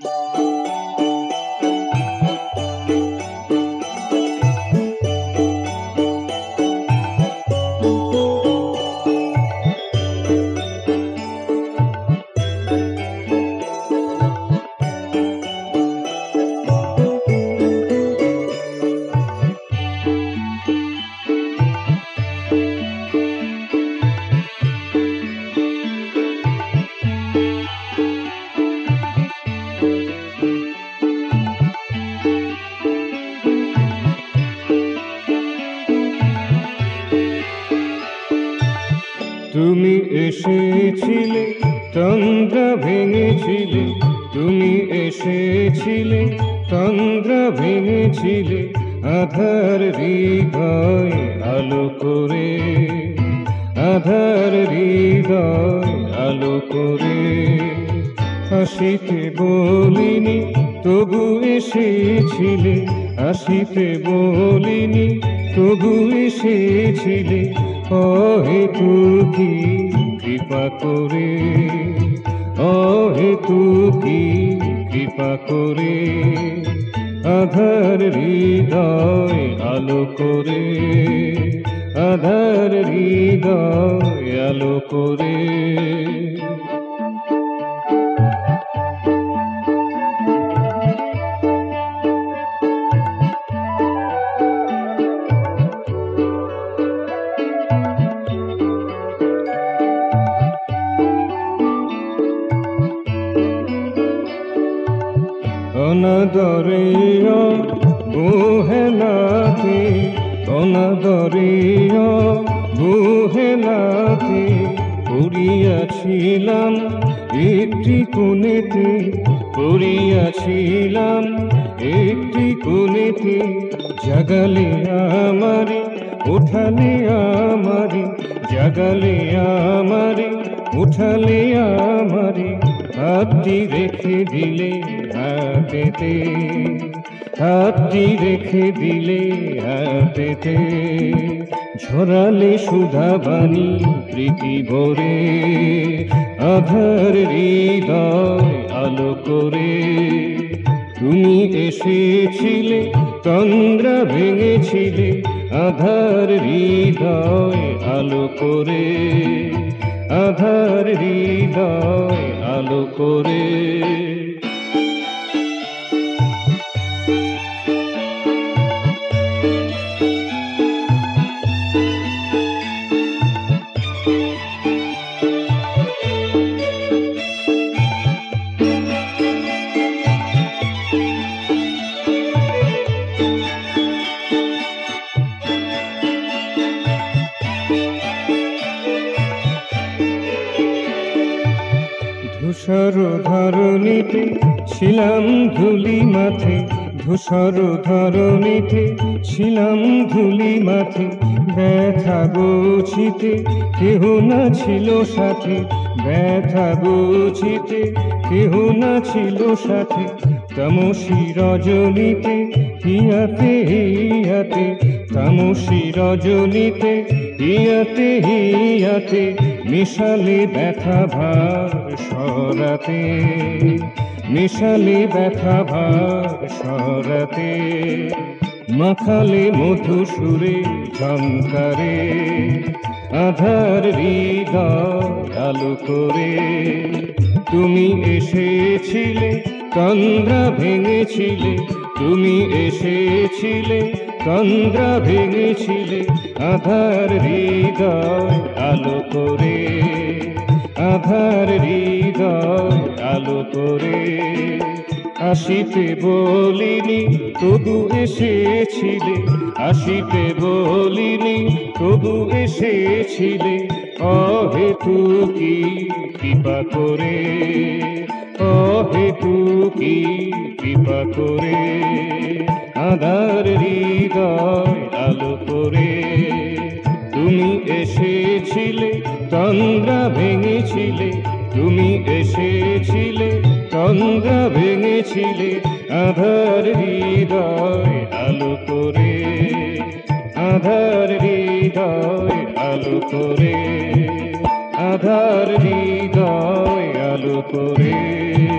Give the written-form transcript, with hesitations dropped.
তুমি এসেছিলে তন্দ্রা ভেঙেছিলে, তুমি এসেছিলে তন্দ্রা ভেঙেছিলে, আধার হৃদয় আলো করে, আধার হৃদয় আলো করে। আসিতে বলিনি তবু এসেছিলে, আসিতে বলিনি তবু এসেছিলে, অহেতুকি কৃপা করে, অহেতুকি কৃপা করে। আধার হৃদয় আলো করে, আধার হৃদয় আলো করে। অনাদরে অবহেলাতে, অনাদরে অবহেলাতে পড়িয়াছিলাম একটি কোণেতে, পড়িয়াছিলাম একটি কোণেতে। জাগালে আমারে, ওঠালে আমারে, জাগালে আমারে, উঠালে আমারে, হাতটি রেখে দিলে হাতেতে, হাতটি রেখে দিলে হাতেতে। ঝরালে সুধা বাণী প্রীতি ভরে, আধার হৃদয় আলো করে। তুমি এসেছিলে তন্দ্রা ভেঙেছিলে, আধার হৃদয় আলো করে, আধার হৃদয় আলো করে। ধূসর ধরণীতে ছিলাম ধুলি মাথে, ধূসর ধরণীতে ছিলাম ধুলি মাথে। ব্যথা বুঝিতে কেহ না ছিল সাথে, ব্যথা বুঝিতে কেহ না ছিল সাথে। তামসী রজনীতে হিয়াতে হিয়াতে, তামসী রজনীতে হিয়াতে হিয়াতে, মিশালে ব্যথা ভার সরাতে, মিশালে ব্যথা ভার সরাতে। মাখালে মধু সুরে ঝংকারে, আধার হৃদয় আলো করে। তুমি এসেছিলে তন্দ্রা ভেঙেছিলে, তুমি এসেছিলে তন্দ্রা ভেঙেছিলে, আধার হৃদয় আলো করে, আধার হৃদয় আলো করে। আসিতে বলিনি তবু এসেছিলে, আসিতে বলিনি তবু এসেছিলে, অহেতুকি কৃপা করে, অহেতুকি কৃপা করে। আধার হৃদয় আলো করে। তুমি এসেছিলে তন্দ্রা ভেঙেছিলে, তুমি এসেছিলে তন্দ্রা ভেঙেছিলে, আধার হৃদয় আলো করে, আধার হৃদয় আলো করে, আধার হৃদয় আলো করে।